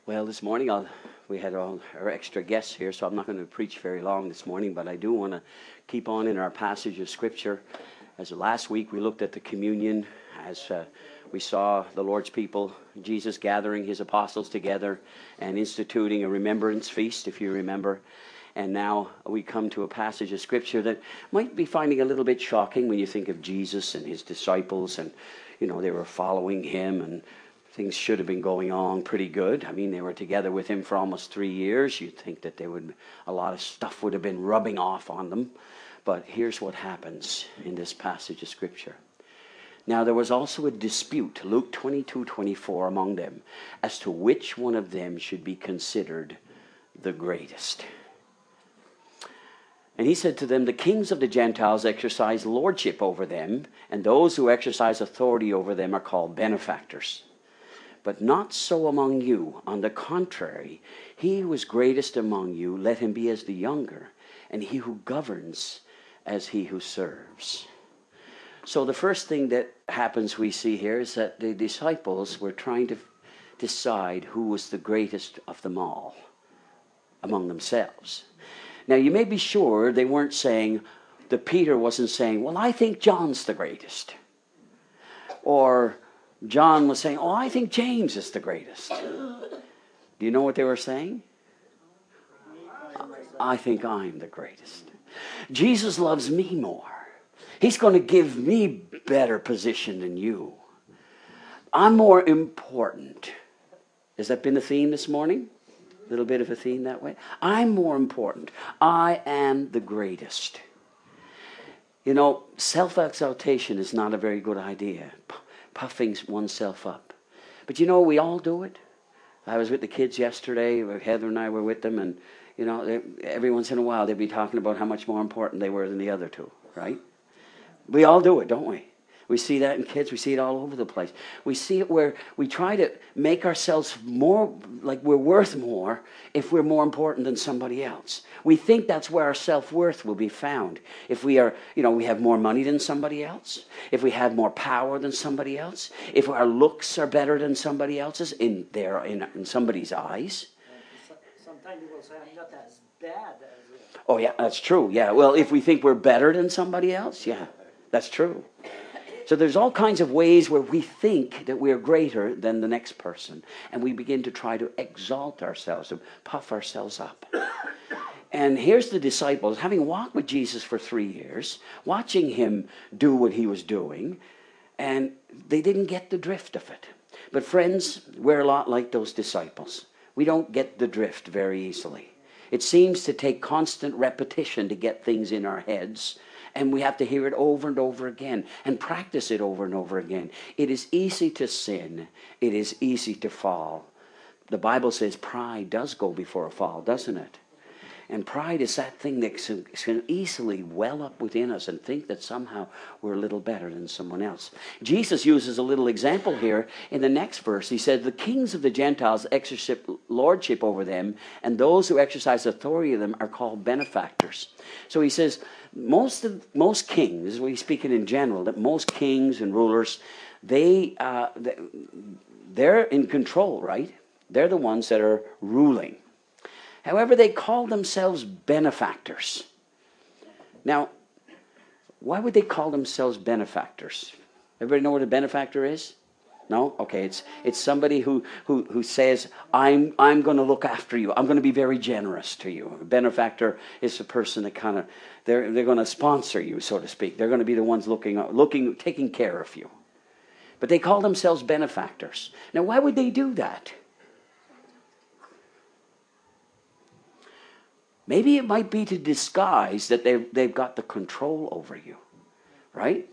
Well, this morning we had all our extra guests here, so I'm not going to preach very long this morning, but I do want to keep on in our passage of Scripture. As last week we looked at the communion, as we saw the Lord's people, Jesus gathering his apostles together and instituting a remembrance feast, if you remember. And now we come to a passage of Scripture that might be finding a little bit shocking when you think of Jesus and his disciples, and they were following him, and things should have been going on pretty good. I mean, they were together with him for almost 3 years. You'd think that a lot of stuff would have been rubbing off on them. But here's what happens in this passage of Scripture. Now there was also a dispute, Luke 22:24, among them, as to which one of them should be considered the greatest. And he said to them, the kings of the Gentiles exercise lordship over them, and those who exercise authority over them are called benefactors. But not so among you. On the contrary, he who is greatest among you, let him be as the younger, and he who governs as he who serves. So the first thing that happens we see here is that the disciples were trying to decide who was the greatest of them all among themselves. Now you may be sure they weren't saying, that Peter wasn't saying, well, I think John's the greatest. Or John was saying, I think James is the greatest. Do you know what they were saying? I think I'm the greatest. Jesus loves me more. He's going to give me better position than you. I'm more important. Has that been the theme this morning? A little bit of a theme that way. I'm more important. I am the greatest. Self-exaltation is not a very good idea. Puffing oneself up. But we all do it. I was with the kids yesterday. Heather and I were with them, and every once in a while they'd be talking about how much more important they were than the other two, right? We all do it, don't we? We see that in kids. We see it all over the place. We see it where we try to make ourselves more, like we're worth more if we're more important than somebody else. We think that's where our self-worth will be found. If we are, we have more money than somebody else. If we have more power than somebody else. If our looks are better than somebody else's in somebody's eyes. Sometimes people say, I'm not as bad as you. Oh, yeah, that's true. Yeah, well, if we think we're better than somebody else, yeah, that's true. So there's all kinds of ways where we think that we're greater than the next person. And we begin to try to exalt ourselves, to puff ourselves up. And here's the disciples, having walked with Jesus for 3 years, watching him do what he was doing, and they didn't get the drift of it. But friends, we're a lot like those disciples. We don't get the drift very easily. It seems to take constant repetition to get things in our heads. And we have to hear it over and over again and practice it over and over again. It is easy to sin. It is easy to fall. The Bible says pride does go before a fall, doesn't it? And pride is that thing that can easily well up within us and think that somehow we're a little better than someone else. Jesus uses a little example here in the next verse. He said, the kings of the Gentiles exercise lordship over them, and those who exercise authority of them are called benefactors. So he says, most kings, we're speaking in general, that most kings and rulers, they're in control, right? They're the ones that are ruling. However, they call themselves benefactors. Now, why would they call themselves benefactors? Everybody know what a benefactor is? No? Okay, it's somebody who says, I'm going to look after you. I'm going to be very generous to you. A benefactor is a person that kind of, they're going to sponsor you, so to speak. They're going to be the ones taking care of you. But they call themselves benefactors. Now, why would they do that? Maybe it might be to disguise that they've got the control over you, right?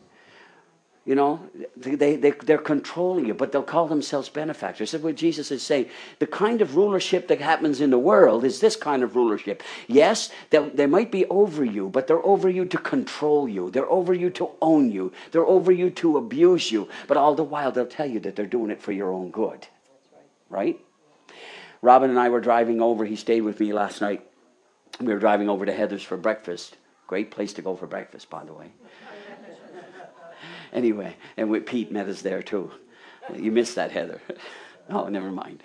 They're controlling you, but they'll call themselves benefactors. That's what Jesus is saying. The kind of rulership that happens in the world is this kind of rulership. Yes, they might be over you, but they're over you to control you. They're over you to own you. They're over you to abuse you. But all the while, they'll tell you that they're doing it for your own good. That's right. Robin and I were driving over. He stayed with me last night. We were driving over to Heather's for breakfast. Great place to go for breakfast, by the way. Anyway, and Pete met us there too. You missed that, Heather. Oh, never mind.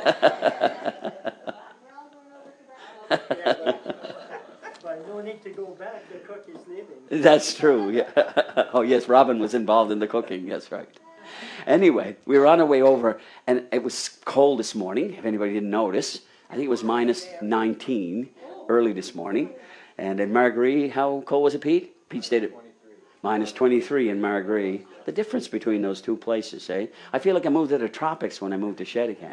But no need to go back, the cook is leaving. That's true. Yeah. Oh, yes, Robin was involved in the cooking. That's right. Anyway, we were on our way over, and it was cold this morning, if anybody didn't notice. I think it was minus 19 early this morning. And in Margaree, how cold was it, Pete? Pete stayed at minus 23 in Margaree. The difference between those two places, eh? I feel like I moved to the tropics when I moved to Shedican.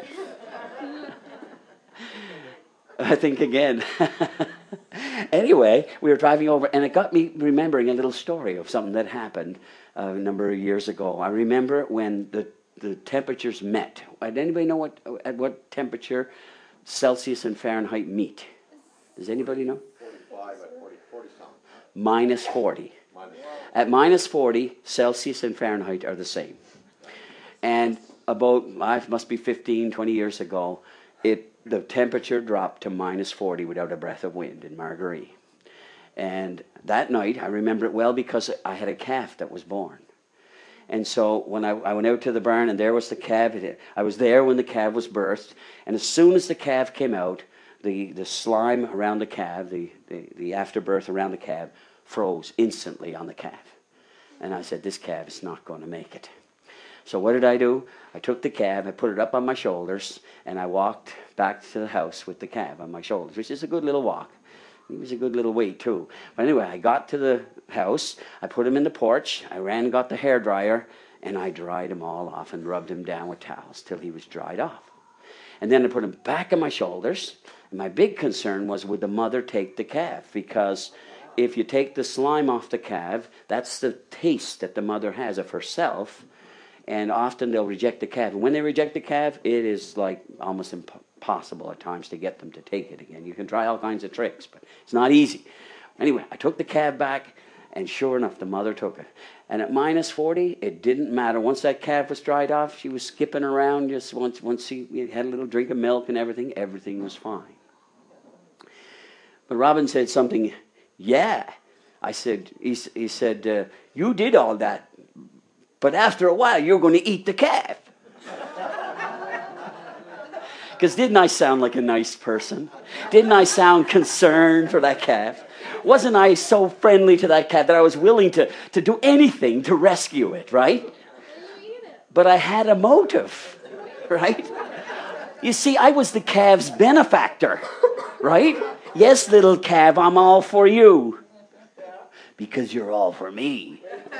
I think again. Anyway, we were driving over, and it got me remembering a little story of something that happened a number of years ago. I remember when the temperatures met. Did anybody know at what temperature Celsius and Fahrenheit meet? Does anybody know? 45 at 40 something. Minus 40. At minus 40, Celsius and Fahrenheit are the same. And about, it must be 15, 20 years ago, the temperature dropped to minus 40 without a breath of wind in Margaree. And that night, I remember it well because I had a calf that was born. And so when I went out to the barn, and there was the calf, I was there when the calf was birthed. And as soon as the calf came out, the slime around the calf, the afterbirth around the calf, froze instantly on the calf. And I said, this calf is not going to make it. So what did I do? I took the calf, I put it up on my shoulders, and I walked back to the house with the calf on my shoulders, which is a good little walk. It was a good little weight too. But anyway, I got to the house, I put him in the porch, I ran and got the hairdryer, and I dried him all off and rubbed him down with towels till he was dried off. And then I put him back on my shoulders, and my big concern was, would the mother take the calf? Because if you take the slime off the calf, that's the taste that the mother has of herself, and often they'll reject the calf. And when they reject the calf, it is like almost impossible at times to get them to take it again. You can try all kinds of tricks, but it's not easy. Anyway, I took the calf back, and sure enough, the mother took it. And at minus 40, it didn't matter. Once that calf was dried off, she was skipping around. Just once she had a little drink of milk and everything was fine. But Robin said something, yeah. I said, he said, you did all that, but after a while, you're going to eat the calf. Because didn't I sound like a nice person? Didn't I sound concerned for that calf? Wasn't I so friendly to that calf that I was willing to do anything to rescue it, right? But I had a motive, right? You see, I was the calf's benefactor, right? Yes, little calf, I'm all for you. Because you're all for me.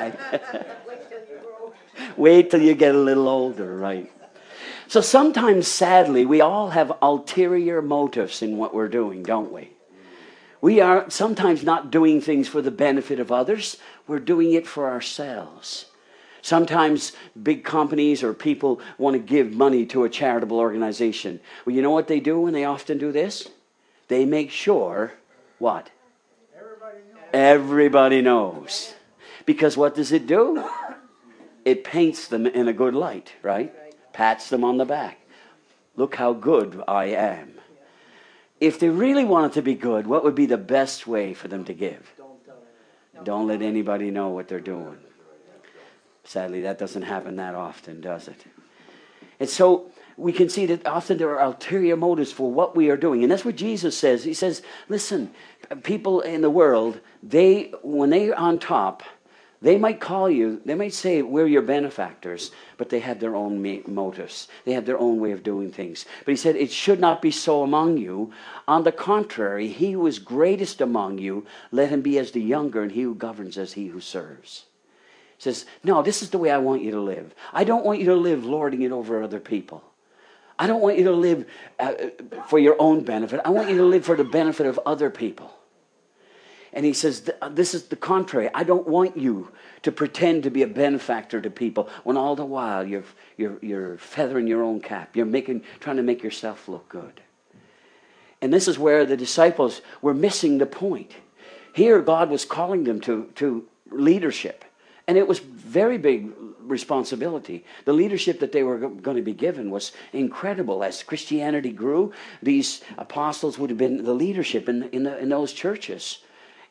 Wait till you get a little older, right? So sometimes, sadly, we all have ulterior motives in what we're doing, don't we? We are sometimes not doing things for the benefit of others. We're doing it for ourselves. Sometimes big companies or people want to give money to a charitable organization. Well, you know what they do when they often do this? They make sure, what? Everybody knows. Because what does it do? It paints them in a good light, right? Pats them on the back. Look how good I am. If they really wanted to be good, what would be the best way for them to give? Don't let anybody know what they're doing. Sadly, that doesn't happen that often, does it? And so we can see that often there are ulterior motives for what we are doing. And that's what Jesus says. He says, listen, people in the world, when they're on top, they might call you, they might say, we're your benefactors, but they have their own motives. They have their own way of doing things. But he said, it should not be so among you. On the contrary, he who is greatest among you, let him be as the younger, and he who governs as he who serves. He says, no, this is the way I want you to live. I don't want you to live lording it over other people. I don't want you to live for your own benefit. I want you to live for the benefit of other people. And he says, this is the contrary. I don't want you to pretend to be a benefactor to people when all the while you're feathering your own cap. You're trying to make yourself look good. And this is where the disciples were missing the point. Here God was calling them to leadership. And it was very big responsibility. The leadership that they were going to be given was incredible. As Christianity grew, these apostles would have been the leadership in those churches.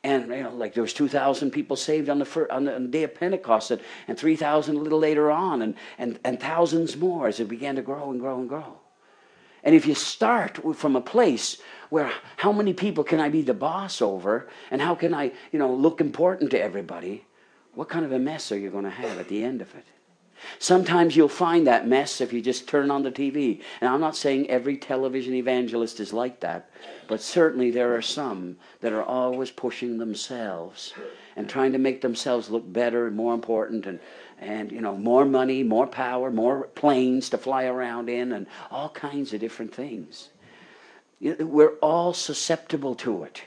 And like there was 2,000 people saved on the day of Pentecost, and 3,000 a little later on, and thousands more as it began to grow and grow and grow. And if you start from a place where how many people can I be the boss over, and how can I look important to everybody, what kind of a mess are you going to have at the end of it? Sometimes you'll find that mess if you just turn on the TV. And I'm not saying every television evangelist is like that, but certainly there are some that are always pushing themselves and trying to make themselves look better and more important, and more money, more power, more planes to fly around in, and all kinds of different things. We're all susceptible to it.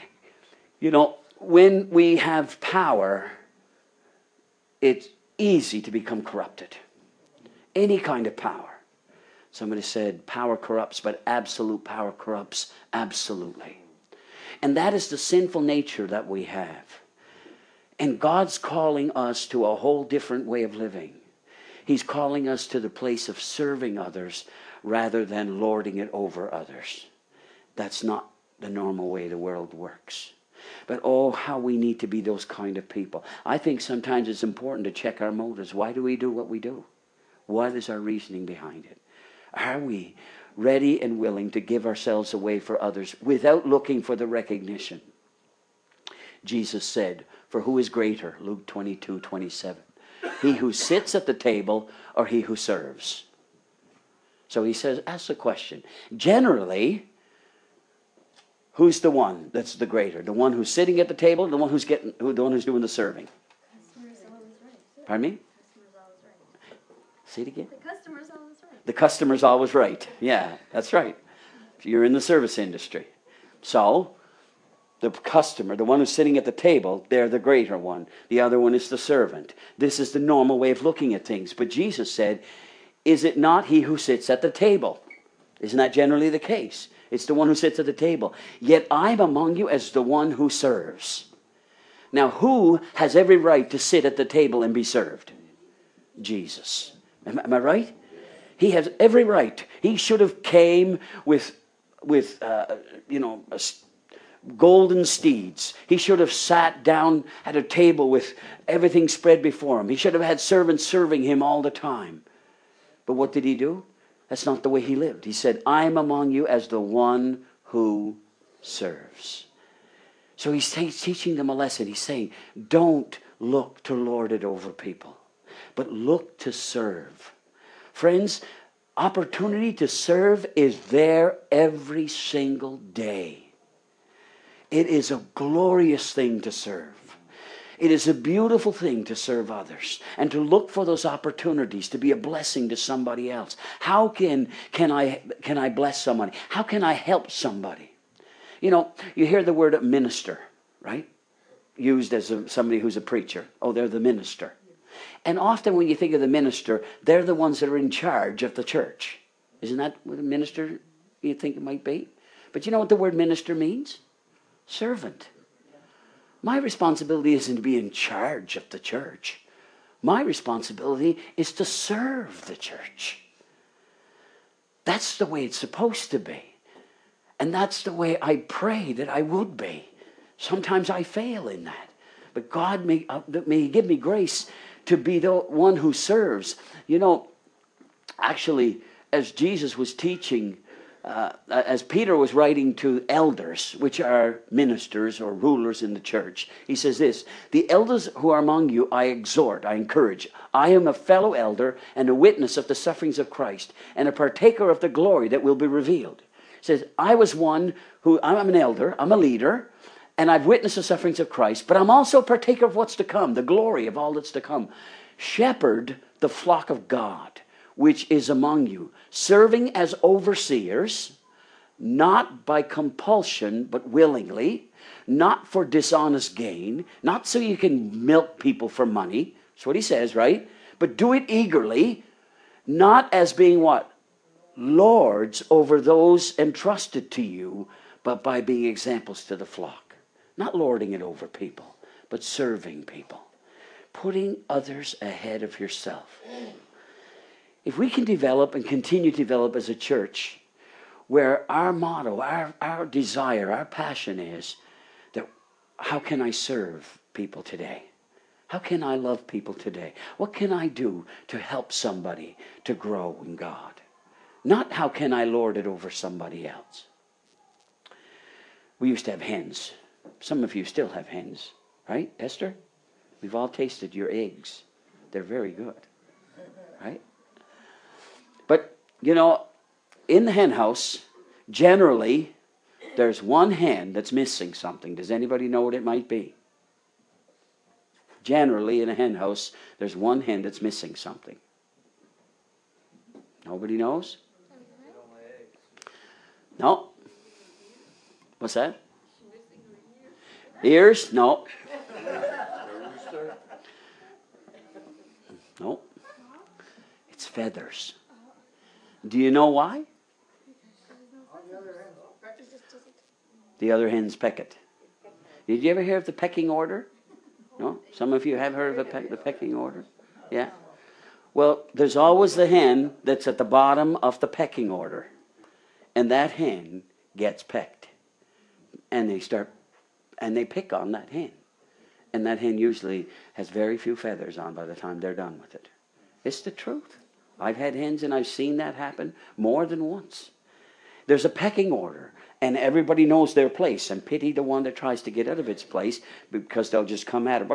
When we have power, it's easy to become corrupted. Any kind of power. Somebody said power corrupts, but absolute power corrupts absolutely. And that is the sinful nature that we have. And God's calling us to a whole different way of living. He's calling us to the place of serving others rather than lording it over others. That's not the normal way the world works. But oh, how we need to be those kind of people. I think sometimes it's important to check our motives. Why do we do what we do? What is our reasoning behind it? Are we ready and willing to give ourselves away for others without looking for the recognition? Jesus said, "For who is greater?" Luke 22:27. He who sits at the table or he who serves? So he says, ask the question. Generally, who's the one that's the greater? The one who's sitting at the table, or the one who's doing the serving? Customer's always right. Pardon me? Customer's always right. Say it again. The customer's always right. The customer's always right. Yeah, that's right. If you're in the service industry. So, the customer, the one who's sitting at the table, they're the greater one. The other one is the servant. This is the normal way of looking at things. But Jesus said, is it not he who sits at the table? Isn't that generally the case? It's the one who sits at the table. Yet I'm among you as the one who serves. Now, who has every right to sit at the table and be served? Jesus. Am I right? He has every right. He should have came with golden steeds. He should have sat down at a table with everything spread before him. He should have had servants serving him all the time. But what did he do? That's not the way he lived. He said, I'm among you as the one who serves. So he's teaching them a lesson. He's saying, don't look to lord it over people, but look to serve. Friends, opportunity to serve is there every single day. It is a glorious thing to serve. It is a beautiful thing to serve others and to look for those opportunities to be a blessing to somebody else. How can I bless somebody? How can I help somebody? You hear the word minister, right? Used as somebody who's a preacher. Oh, they're the minister. And often when you think of the minister, they're the ones that are in charge of the church. Isn't that what a minister you think it might be? But you know what the word minister means? Servant. My responsibility isn't to be in charge of the church. My responsibility is to serve the church. That's the way it's supposed to be. And that's the way I pray that I would be. Sometimes I fail in that. But God may give me grace to be the one who serves. Actually, as Jesus was teaching, as Peter was writing to elders, which are ministers or rulers in the church, he says this, the elders who are among you I exhort, I encourage. I am a fellow elder and a witness of the sufferings of Christ and a partaker of the glory that will be revealed. He says, I'm an elder, I'm a leader, and I've witnessed the sufferings of Christ, but I'm also a partaker of what's to come, the glory of all that's to come. Shepherd the flock of God, which is among you, serving as overseers, not by compulsion, but willingly, not for dishonest gain, not so you can milk people for money. That's what he says, right? But do it eagerly, not as being what? Lords over those entrusted to you, but by being examples to the flock. Not lording it over people, but serving people. Putting others ahead of yourself. If we can develop and continue to develop as a church where our motto, our desire, our passion is that how can I serve people today? How can I love people today? What can I do to help somebody to grow in God? Not how can I lord it over somebody else. We used to have hens. Some of you still have hens, right, Esther? We've all tasted your eggs. They're very good, right? But, you know, in the hen house, generally, there's one hen that's missing something. Does anybody know what it might be? Generally, in a hen house, there's one hen that's missing something. Nobody knows? No. What's that? Ears? No. No. It's feathers. Do you know why? The other hens peck it. Did you ever hear of the pecking order? No? Some of you have heard of the pecking order? Yeah? Well, there's always the hen that's at the bottom of the pecking order. And that hen gets pecked. And they pick on that hen. And that hen usually has very few feathers on by the time they're done with it. It's the truth. I've had hens and I've seen that happen more than once. There's a pecking order. And everybody knows their place. And pity the one that tries to get out of its place, because they'll just come at it.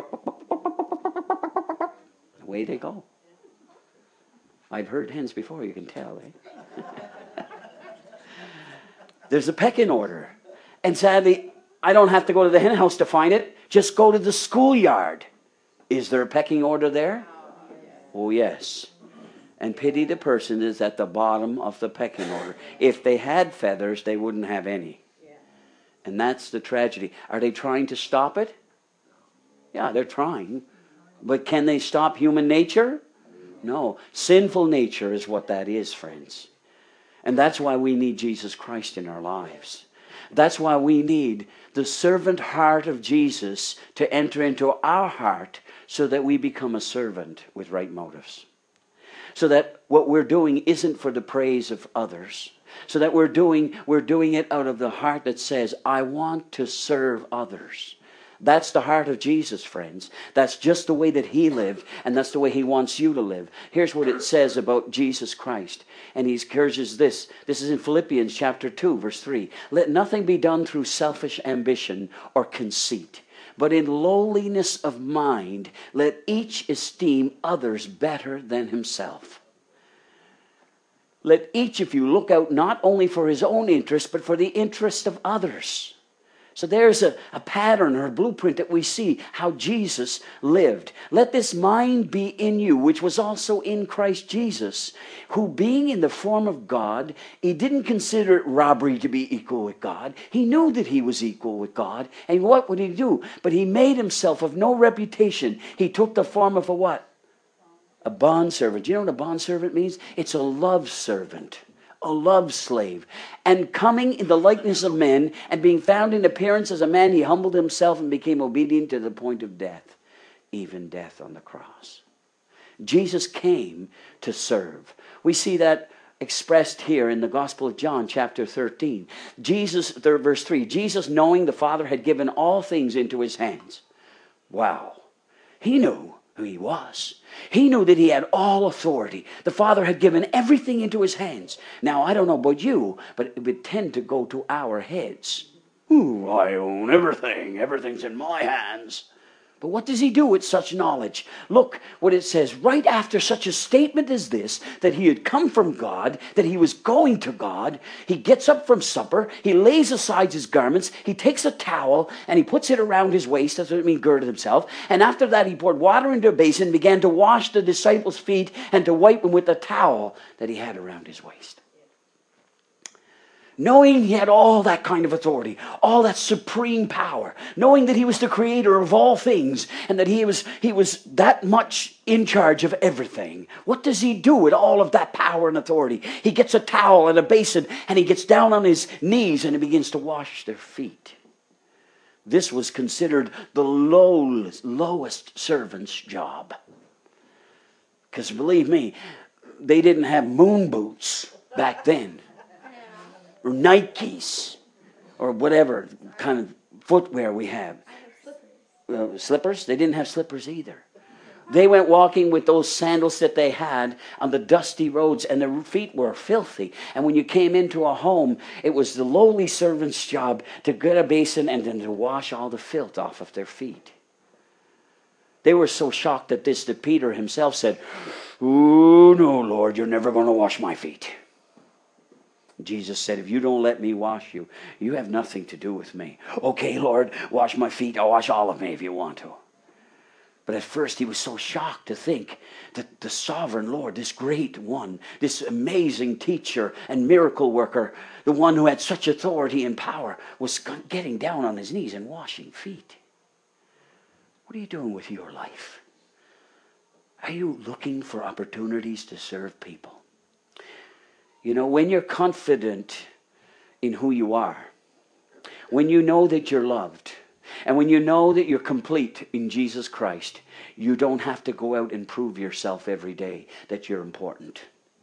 Away they go. I've heard hens before, you can tell, eh? There's a pecking order. And sadly, I don't have to go to the hen house to find it. Just go to the schoolyard. Is there a pecking order there? Oh, yes. And pity the person is at the bottom of the pecking order. If they had feathers, they wouldn't have any. And that's the tragedy. Are they trying to stop it? Yeah, they're trying. But can they stop human nature? No. Sinful nature is what that is, friends. And that's why we need Jesus Christ in our lives. That's why we need the servant heart of Jesus to enter into our heart so that we become a servant with right motives. So that what we're doing isn't for the praise of others. So that we're doing it out of the heart that says, I want to serve others. That's the heart of Jesus, friends. That's just the way that he lived, and that's the way he wants you to live. Here's what it says about Jesus Christ. And he encourages this. This is in Philippians chapter 2, verse 3. Let nothing be done through selfish ambition or conceit, but in lowliness of mind, let each esteem others better than himself. Let each of you look out not only for his own interest, but for the interest of others. So there's a pattern or a blueprint that we see how Jesus lived. Let this mind be in you, which was also in Christ Jesus, who being in the form of God, he didn't consider it robbery to be equal with God. He knew that he was equal with God. And what would he do? But he made himself of no reputation. He took the form of a what? A bondservant. Do you know what a bondservant means? It's a love servant. A love slave. And coming in the likeness of men, and being found in appearance as a man, he humbled himself and became obedient to the point of death, even death on the cross. Jesus came to serve. We see that expressed here in the Gospel of John, chapter 13. Verse 3, Jesus, knowing the Father had given all things into his hands. Wow. He knew who he was. He knew that he had all authority. The Father had given everything into his hands. Now, I don't know about you, but it would tend to go to our heads. Ooh, I own everything. Everything's in my hands. But what does he do with such knowledge? Look what it says right after such a statement as this, that he had come from God, that he was going to God. He gets up from supper. He lays aside his garments. He takes a towel and he puts it around his waist. That's what it means, girded himself. And after that, he poured water into a basin and began to wash the disciples' feet and to wipe them with the towel that he had around his waist. Knowing he had all that kind of authority, all that supreme power, knowing that he was the creator of all things and that he was that much in charge of everything. What does he do with all of that power and authority? He gets a towel and a basin and he gets down on his knees and he begins to wash their feet. This was considered the lowest servant's job. Because believe me, they didn't have moon boots back then. Or Nikes, or whatever kind of footwear we have. slippers? They didn't have slippers either. They went walking with those sandals that they had on the dusty roads, and their feet were filthy. And when you came into a home, it was the lowly servant's job to get a basin and then to wash all the filth off of their feet. They were so shocked at this that Peter himself said, "Oh, no, Lord, you're never going to wash my feet." Jesus said, "If you don't let me wash you, you have nothing to do with me." "Okay, Lord, wash my feet. I'll wash all of me if you want to." But at first he was so shocked to think that the sovereign Lord, this great one, this amazing teacher and miracle worker, the one who had such authority and power, was getting down on his knees and washing feet. What are you doing with your life? Are you looking for opportunities to serve people? You know, when you're confident in who you are, when you know that you're loved, and when you know that you're complete in Jesus Christ, you don't have to go out and prove yourself every day that you're important.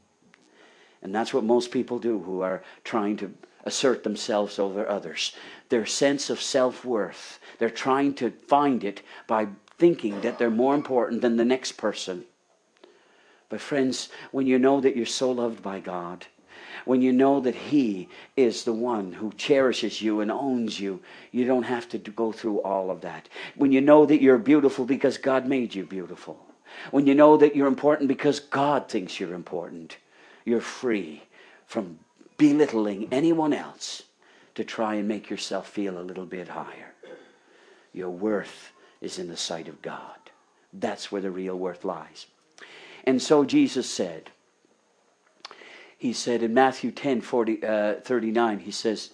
And that's what most people do who are trying to assert themselves over others. Their sense of self-worth, they're trying to find it by thinking that they're more important than the next person. But friends, when you know that you're so loved by God, when you know that He is the one who cherishes you and owns you, you don't have to go through all of that. When you know that you're beautiful because God made you beautiful. When you know that you're important because God thinks you're important, you're free from belittling anyone else to try and make yourself feel a little bit higher. Your worth is in the sight of God. That's where the real worth lies. And so Jesus said, He said in Matthew 10:39, he says,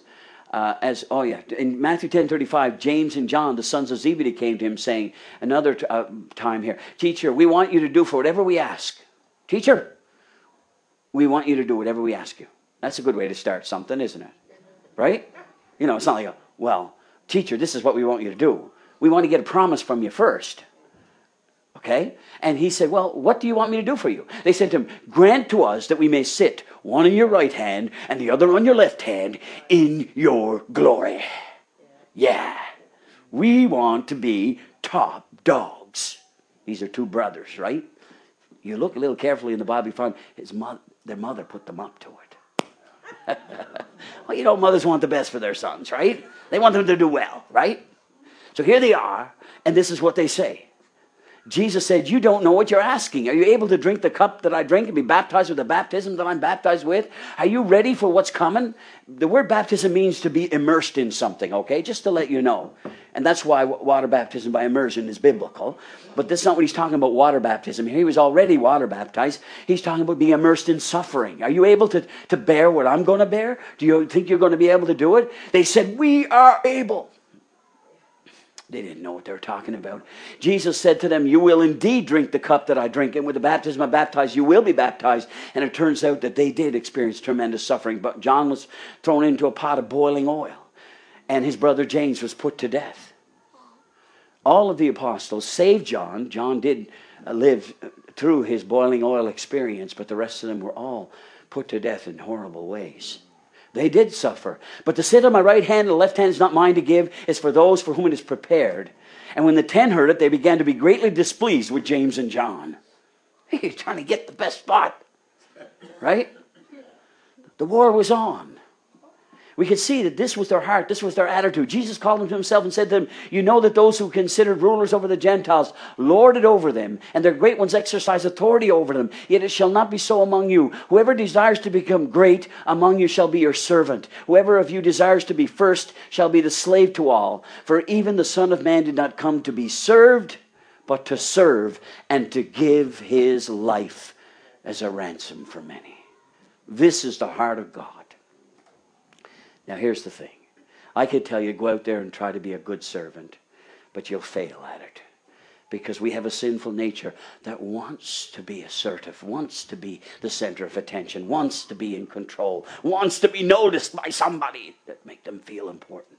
in Matthew 10:35, James and John, the sons of Zebedee, came to him saying, another time here, "Teacher, we want you to do for whatever we ask." Teacher, we want you to do whatever we ask you. That's a good way to start something, isn't it? Right? You know, it's not like, well, teacher, this is what we want you to do. We want to get a promise from you first. Okay? And he said, "Well, what do you want me to do for you?" They said to him, "Grant to us that we may sit, one on your right hand and the other on your left hand, in your glory." Yeah. We want to be top dogs. These are two brothers, right? You look a little carefully in the Bible, you find their mother put them up to it. Well, you know, mothers want the best for their sons, right? They want them to do well, right? So here they are, and this is what they say. Jesus said, "You don't know what you're asking. Are you able to drink the cup that I drink and be baptized with the baptism that I'm baptized with? Are you ready for what's coming?" The word baptism means to be immersed in something, okay? Just to let you know. And that's why water baptism by immersion is biblical. But that's not what he's talking about, water baptism. He was already water baptized. He's talking about being immersed in suffering. Are you able to bear what I'm going to bear? Do you think you're going to be able to do it? They said, "We are able." They didn't know what they were talking about. Jesus said to them, "You will indeed drink the cup that I drink, and with the baptism I baptize, you will be baptized." And it turns out that they did experience tremendous suffering. But John was thrown into a pot of boiling oil, and his brother James was put to death. All of the apostles, save John. John did live through his boiling oil experience, but the rest of them were all put to death in horrible ways. They did suffer. But to sit on my right hand and the left hand is not mine to give, is for those for whom it is prepared. And when the 10 heard it, they began to be greatly displeased with James and John. Hey, you're trying to get the best spot. Right? The war was on. We could see that this was their heart, this was their attitude. Jesus called them to himself and said to them, "You know that those who considered rulers over the Gentiles lord it over them, and their great ones exercise authority over them. Yet it shall not be so among you. Whoever desires to become great among you shall be your servant. Whoever of you desires to be first shall be the slave to all. For even the Son of Man did not come to be served, but to serve and to give his life as a ransom for many." This is the heart of God. Now here's the thing. I could tell you, go out there and try to be a good servant, but you'll fail at it. Because we have a sinful nature that wants to be assertive, wants to be the center of attention, wants to be in control, wants to be noticed by somebody that make them feel important.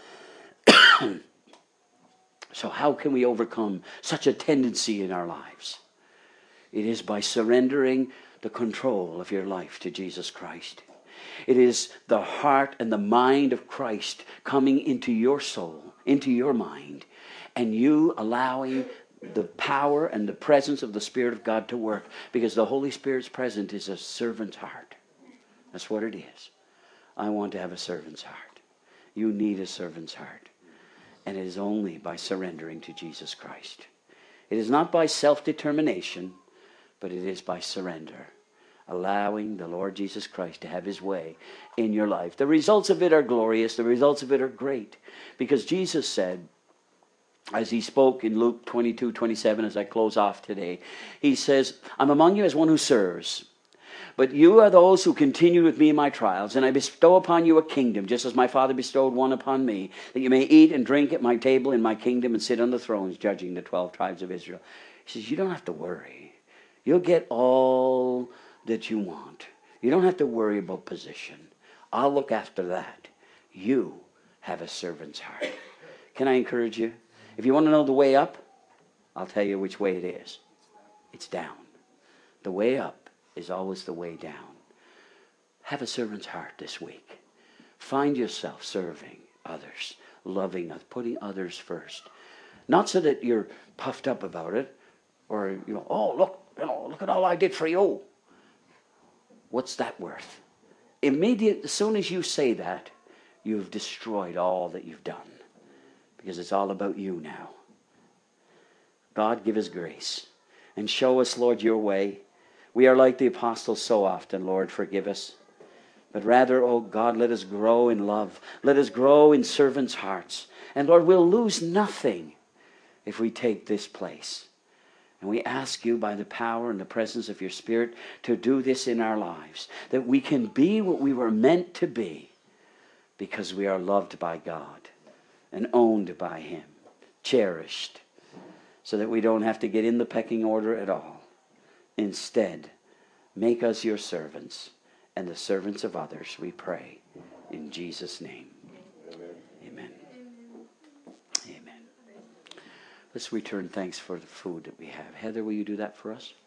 So how can we overcome such a tendency in our lives? It is by surrendering the control of your life to Jesus Christ. It is the heart and the mind of Christ coming into your soul, into your mind, and you allowing the power and the presence of the Spirit of God to work, because the Holy Spirit's presence is a servant's heart. That's what it is. I want to have a servant's heart. You need a servant's heart. And it is only by surrendering to Jesus Christ. It is not by self-determination, but it is by surrender. Allowing the Lord Jesus Christ to have his way in your life. The results of it are glorious. The results of it are great. Because Jesus said, as he spoke in Luke 22:27, as I close off today, he says, I'm among you as one who serves. But you are those who continue with me in my trials, and I bestow upon you a kingdom, just as my Father bestowed one upon me, that you may eat and drink at my table in my kingdom and sit on the thrones, judging the 12 tribes of Israel. He says, you don't have to worry. You'll get all that you want. You don't have to worry about position. I'll look after that. You have a servant's heart. Can I encourage you? If you want to know the way up, I'll tell you which way it is. It's down. The way up is always the way down. Have a servant's heart this week. Find yourself serving others, loving others, putting others first. Not so that you're puffed up about it, or oh look at all I did for you. What's that worth? As soon as you say that, you've destroyed all that you've done. Because it's all about you now. God, give us grace. And show us, Lord, your way. We are like the apostles so often, Lord, forgive us. But rather, oh God, let us grow in love. Let us grow in servants' hearts. And Lord, we'll lose nothing if we take this place. And we ask you by the power and the presence of your Spirit to do this in our lives. That we can be what we were meant to be. Because we are loved by God. And owned by him. Cherished. So that we don't have to get in the pecking order at all. Instead, make us your servants and the servants of others, we pray. In Jesus' name. Amen. Amen. Let's return thanks for the food that we have. Heather, will you do that for us?